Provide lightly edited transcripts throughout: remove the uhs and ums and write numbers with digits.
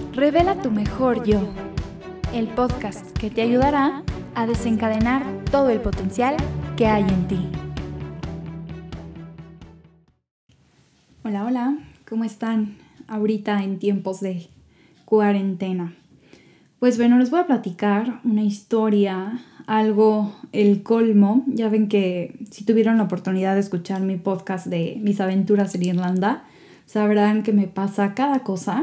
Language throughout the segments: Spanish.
Revela tu mejor yo, el podcast que te ayudará a desencadenar todo el potencial que hay en ti. Hola, ¿cómo están ahorita en tiempos de cuarentena? Pues bueno, les voy a platicar una historia, algo, el colmo. Ya ven que si tuvieron la oportunidad de escuchar mi podcast de mis aventuras en Irlanda, sabrán que me pasa cada cosa.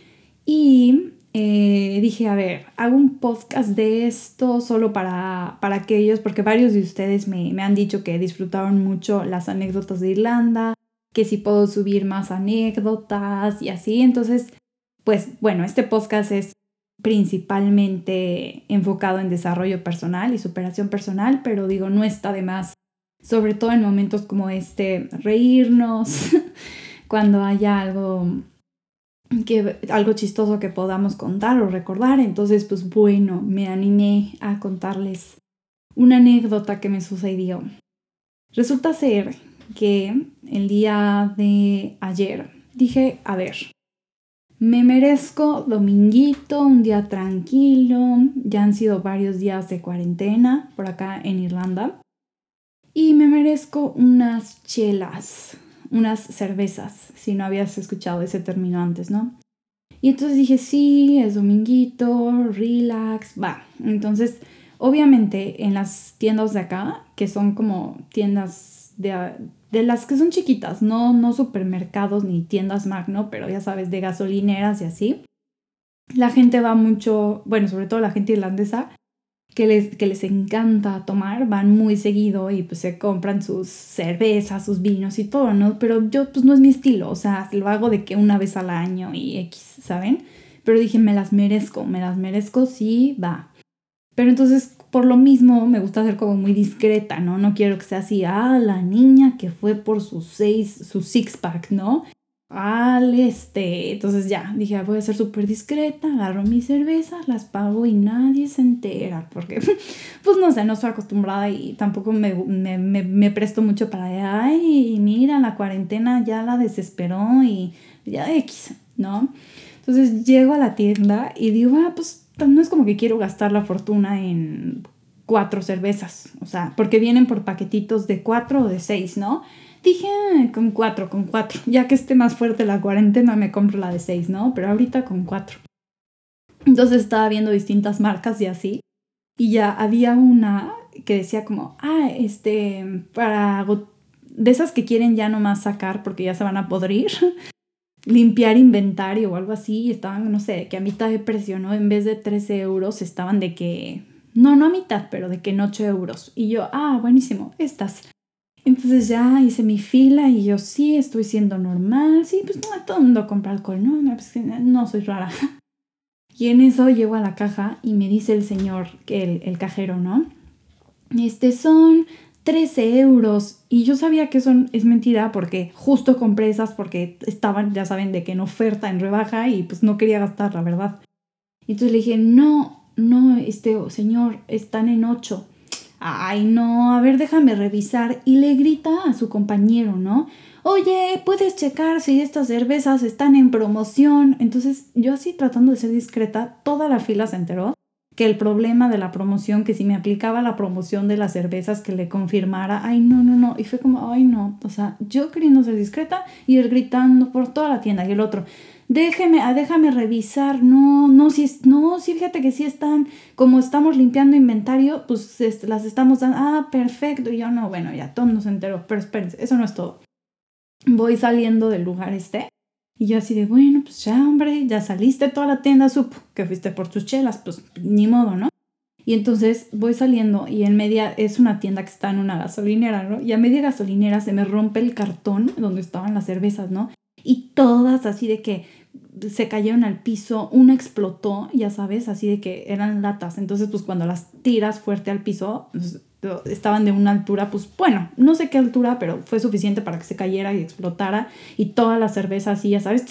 Y dije, a ver, hago un podcast de esto solo para aquellos, porque varios de ustedes me han dicho que disfrutaron mucho las anécdotas de Irlanda, que si puedo subir más anécdotas y así. Entonces, pues bueno, este podcast es principalmente enfocado en desarrollo personal y superación personal, pero digo, no está de más, sobre todo en momentos como este, reírnos cuando haya algo chistoso que podamos contar o recordar. Entonces, pues bueno, me animé a contarles una anécdota que me sucedió. Resulta ser que el día de ayer dije, a ver, me merezco dominguito, un día tranquilo. Ya han sido varios días de cuarentena por acá en Irlanda. Y me merezco unas chelas, unas cervezas, si no habías escuchado ese término antes, ¿no? Y entonces dije, sí, es dominguito, relax, va. Entonces, obviamente en las tiendas de acá, que son como tiendas de las que son chiquitas, no supermercados ni tiendas magno, pero ya sabes, de gasolineras y así, la gente va mucho, bueno, sobre todo la gente irlandesa, que les encanta tomar, van muy seguido y pues se compran sus cervezas, sus vinos y todo, ¿no? Pero yo pues no es mi estilo, o sea, lo hago de que una vez al año y X, ¿saben? Pero dije, me las merezco, sí, va. Pero entonces, por lo mismo, me gusta ser como muy discreta, ¿no? No quiero que sea así, la niña que fue por su six-pack, ¿no? Entonces ya, dije, voy a ser súper discreta, agarro mis cervezas, las pago y nadie se entera, porque pues no sé, no estoy acostumbrada y tampoco me presto mucho para, ay, mira, la cuarentena ya la desesperó y ya X, ¿no? Entonces llego a la tienda y digo, pues no es como que quiero gastar la fortuna en 4 cervezas, o sea, porque vienen por paquetitos de 4 o de 6, ¿no? Dije, con 4, ya que esté más fuerte la cuarentena me compro la de 6, ¿no? Pero ahorita con 4. Entonces estaba viendo distintas marcas y así, y ya había una que decía como, de esas que quieren ya nomás sacar porque ya se van a podrir, limpiar inventario o algo así, y estaban, no sé, que a mitad de precio, ¿no? En vez de 13 euros estaban de que, no a mitad, pero de que en 8 euros. Y yo, buenísimo, estas. Entonces ya hice mi fila y yo, sí, estoy siendo normal, sí, pues no, todo el mundo compra alcohol, ¿no? Pues, no soy rara. Y en eso llego a la caja y me dice el señor, el cajero, ¿no? Son 13 euros. Y yo sabía que eso es mentira porque justo compré esas porque estaban, ya saben, de que en oferta, en rebaja, y pues no quería gastar, la verdad. Entonces le dije, no, señor, están en 8. Ay, no, a ver, déjame revisar. Y le grita a su compañero, ¿no? Oye, ¿puedes checar si estas cervezas están en promoción? Entonces, yo así tratando de ser discreta, toda la fila se enteró que el problema de la promoción, que si me aplicaba la promoción de las cervezas, que le confirmara. Ay, no. Y fue como, ay, no. O sea, yo queriendo ser discreta y él gritando por toda la tienda. Y el otro, déjame revisar. No, sí, fíjate que sí están, como estamos limpiando inventario, pues las estamos dando. Perfecto. Y yo, no, bueno, ya todo nos enteró. Pero espérense, eso no es todo. Voy saliendo del lugar y yo así de, bueno, pues ya, hombre, ya saliste, toda la tienda supo que fuiste por tus chelas, pues ni modo, ¿no? Y entonces voy saliendo y en media, es una tienda que está en una gasolinera, ¿no? Y a media gasolinera se me rompe el cartón donde estaban las cervezas, ¿no? Y todas así de que se cayeron al piso, una explotó, ya sabes, así de que eran latas. Entonces, pues cuando las tiras fuerte al piso, pues, estaban de una altura, pues bueno, no sé qué altura, pero fue suficiente para que se cayera y explotara. Y toda la cerveza así, ya sabes,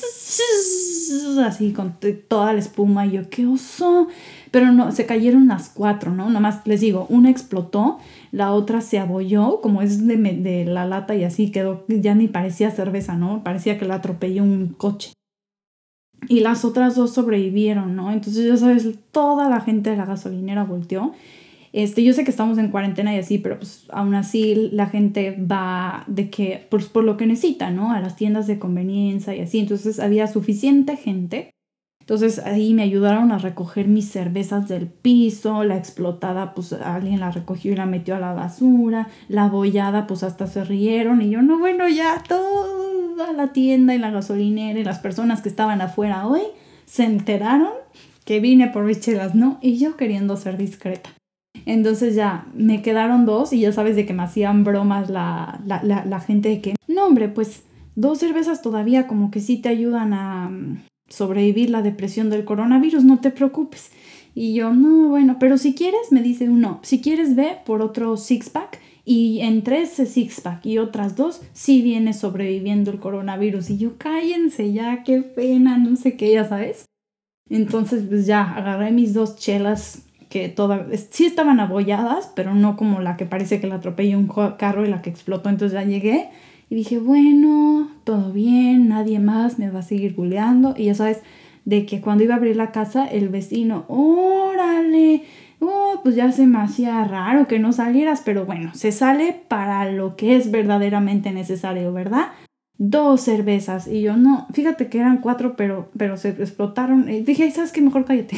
así con toda la espuma. Y yo, qué oso. Pero no, se cayeron las 4, ¿no? Nomás les digo, una explotó, la otra se abolló, como es de la lata y así quedó, ya ni parecía cerveza, ¿no? Parecía que la atropelló un coche. y las otras dos sobrevivieron, ¿no? Entonces, ya sabes, toda la gente de la gasolinera volteó. Yo sé que estamos en cuarentena y así, pero pues aún así la gente va de que, pues, por lo que necesita, ¿no? A las tiendas de conveniencia y así. Entonces había suficiente gente. Entonces ahí me ayudaron a recoger mis cervezas del piso, la explotada pues alguien la recogió y la metió a la basura, la bollada pues hasta se rieron y yo no, bueno, ya toda la tienda y la gasolinera y las personas que estaban afuera hoy se enteraron que vine por mis chelas, ¿no? Y yo queriendo ser discreta. Entonces ya me quedaron dos y ya sabes de que me hacían bromas la gente de que, no hombre, pues 2 cervezas todavía como que sí te ayudan a sobrevivir la depresión del coronavirus, no te preocupes. Y yo, no, bueno, pero si quieres, me dice uno, si quieres ve por otro six-pack y entre ese six-pack y otras 2, sí viene sobreviviendo el coronavirus. Y yo, cállense ya, qué pena, no sé qué, ya sabes. Entonces, pues ya, agarré mis 2 chelas que sí estaban abolladas, pero no como la que parece que la atropelló un carro y la que explotó. Entonces ya llegué y dije, bueno, todo bien, nadie más me va a seguir buleando. Y ya sabes, de que cuando iba a abrir la casa, el vecino, órale, pues ya se me hacía raro que no salieras, pero bueno, se sale para lo que es verdaderamente necesario, ¿verdad? 2 cervezas. Y yo, no, fíjate que eran 4, pero se explotaron. Y dije, ¿sabes qué? Mejor cállate.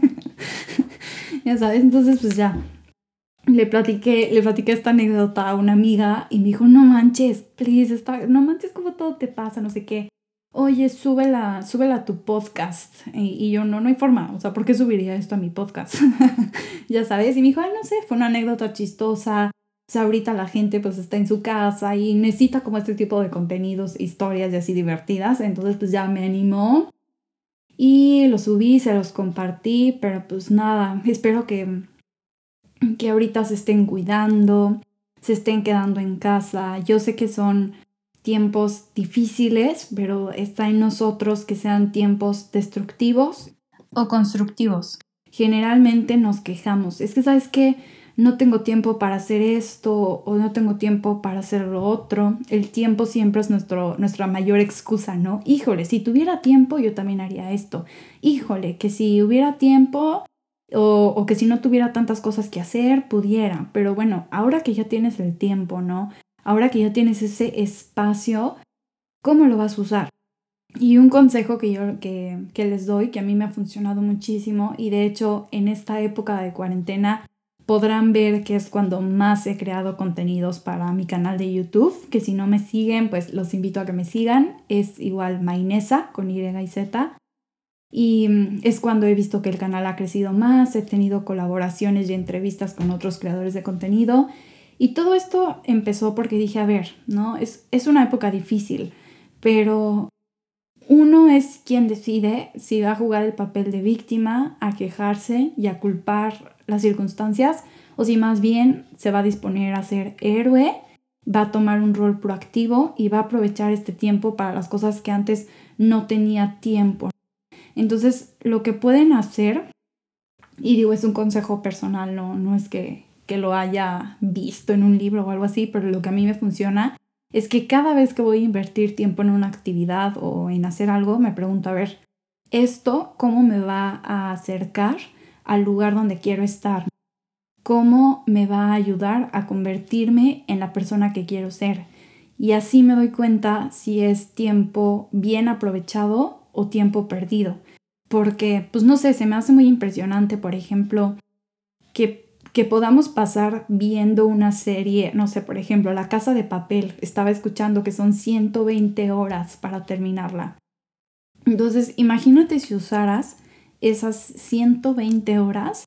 Ya sabes, entonces pues ya. Le platiqué esta anécdota a una amiga y me dijo, no manches, please, no manches cómo todo te pasa, no sé qué. Oye, súbela a tu podcast. Y yo, no hay forma, o sea, ¿por qué subiría esto a mi podcast? Ya sabes, y me dijo, ay, no sé, fue una anécdota chistosa. O sea, ahorita la gente pues está en su casa y necesita como este tipo de contenidos, historias y así divertidas. Entonces pues ya me animó y lo subí, se los compartí, pero pues nada, espero que ahorita se estén cuidando, se estén quedando en casa. Yo sé que son tiempos difíciles, pero está en nosotros que sean tiempos destructivos o constructivos. Generalmente nos quejamos. Es que, ¿sabes qué? No tengo tiempo para hacer esto o no tengo tiempo para hacer lo otro. El tiempo siempre es nuestra mayor excusa, ¿no? Híjole, si tuviera tiempo yo también haría esto. Híjole, que si hubiera tiempo o que si no tuviera tantas cosas que hacer, pudiera. Pero bueno, ahora que ya tienes el tiempo, ¿no? Ahora que ya tienes ese espacio, ¿cómo lo vas a usar? Y un consejo que les doy, que a mí me ha funcionado muchísimo, y de hecho en esta época de cuarentena podrán ver que es cuando más he creado contenidos para mi canal de YouTube, que si no me siguen, pues los invito a que me sigan. Es igual Mainesa con Y y Z. Y es cuando he visto que el canal ha crecido más, he tenido colaboraciones y entrevistas con otros creadores de contenido. Y todo esto empezó porque dije, a ver, ¿no? Es una época difícil, pero uno es quien decide si va a jugar el papel de víctima, a quejarse y a culpar las circunstancias, o si más bien se va a disponer a ser héroe, va a tomar un rol proactivo y va a aprovechar este tiempo para las cosas que antes no tenía tiempo. Entonces, lo que pueden hacer, y digo, es un consejo personal, no es que lo haya visto en un libro o algo así, pero lo que a mí me funciona es que cada vez que voy a invertir tiempo en una actividad o en hacer algo, me pregunto, a ver, ¿esto cómo me va a acercar al lugar donde quiero estar? ¿Cómo me va a ayudar a convertirme en la persona que quiero ser? Y así me doy cuenta si es tiempo bien aprovechado o tiempo perdido. Porque, pues no sé, se me hace muy impresionante, por ejemplo, que podamos pasar viendo una serie, no sé, por ejemplo, La Casa de Papel. Estaba escuchando que son 120 horas para terminarla. Entonces, imagínate si usaras esas 120 horas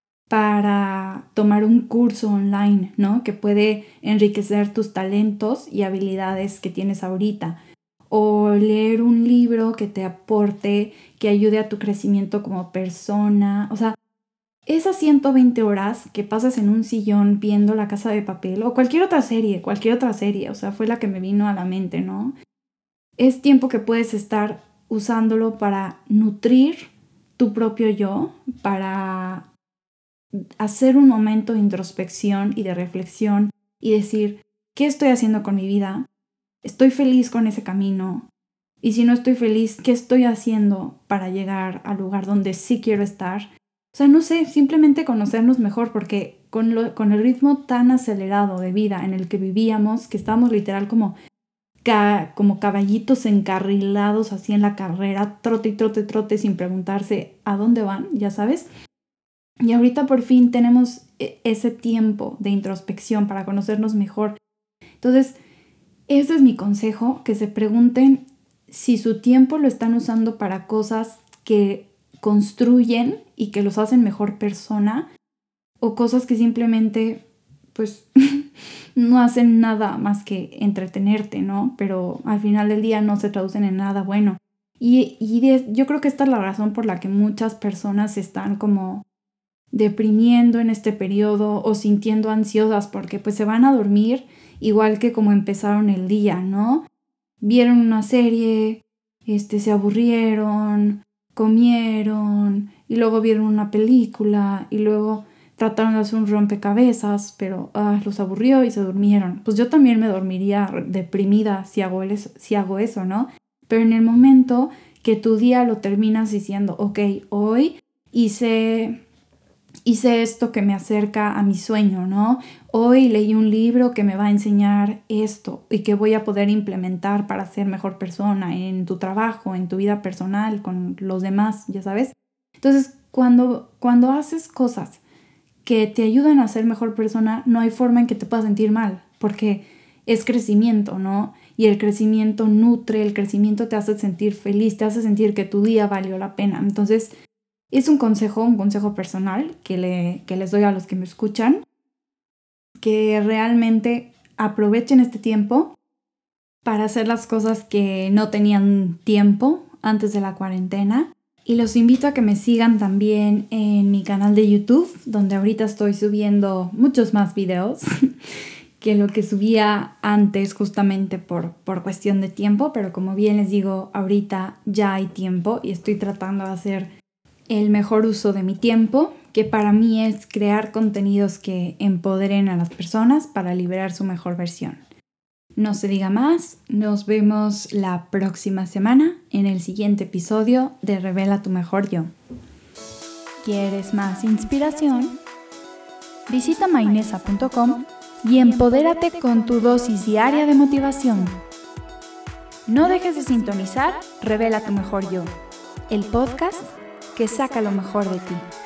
para tomar un curso online, ¿no? Que puede enriquecer tus talentos y habilidades que tienes ahorita. O leer un libro que te aporte, que ayude a tu crecimiento como persona. O sea, esas 120 horas que pasas en un sillón viendo La Casa de Papel o cualquier otra serie, o sea, fue la que me vino a la mente, ¿no? Es tiempo que puedes estar usándolo para nutrir tu propio yo, para hacer un momento de introspección y de reflexión y decir, ¿qué estoy haciendo con mi vida? ¿Estoy feliz con ese camino? Y si no estoy feliz, ¿qué estoy haciendo para llegar al lugar donde sí quiero estar? O sea, no sé, simplemente conocernos mejor, porque con el ritmo tan acelerado de vida en el que vivíamos, que estábamos literal como caballitos encarrilados así en la carrera, trote y trote, trote, sin preguntarse a dónde van, ya sabes. Y ahorita por fin tenemos ese tiempo de introspección para conocernos mejor. Entonces, ese es mi consejo, que se pregunten si su tiempo lo están usando para cosas que construyen y que los hacen mejor persona, o cosas que simplemente, pues, no hacen nada más que entretenerte, ¿no? Pero al final del día no se traducen en nada bueno. Yo creo que esta es la razón por la que muchas personas están como deprimiendo en este periodo o sintiendo ansiosas, porque pues se van a dormir igual que como empezaron el día, ¿no? Vieron una serie, se aburrieron, comieron y luego vieron una película y luego trataron de hacer un rompecabezas, pero los aburrió y se durmieron. Pues yo también me dormiría deprimida si hago eso, ¿no? Pero en el momento que tu día lo terminas diciendo, ok, hoy hice esto que me acerca a mi sueño, ¿no? Hoy leí un libro que me va a enseñar esto y que voy a poder implementar para ser mejor persona en tu trabajo, en tu vida personal, con los demás, ya sabes. Entonces, cuando haces cosas que te ayudan a ser mejor persona, no hay forma en que te puedas sentir mal, porque es crecimiento, ¿no? Y el crecimiento nutre, el crecimiento te hace sentir feliz, te hace sentir que tu día valió la pena. Entonces, es un consejo personal que les doy a los que me escuchan, que realmente aprovechen este tiempo para hacer las cosas que no tenían tiempo antes de la cuarentena. Y los invito a que me sigan también en mi canal de YouTube, donde ahorita estoy subiendo muchos más videos que lo que subía antes, justamente por cuestión de tiempo. Pero como bien les digo, ahorita ya hay tiempo y estoy tratando de hacer el mejor uso de mi tiempo, que para mí es crear contenidos que empoderen a las personas para liberar su mejor versión. No se diga más, nos vemos la próxima semana en el siguiente episodio de Revela tu mejor yo. ¿Quieres más inspiración? Visita mainesa.com y empodérate con tu dosis diaria de motivación. No dejes de sintonizar Revela tu mejor yo, el podcast que saca lo mejor de ti.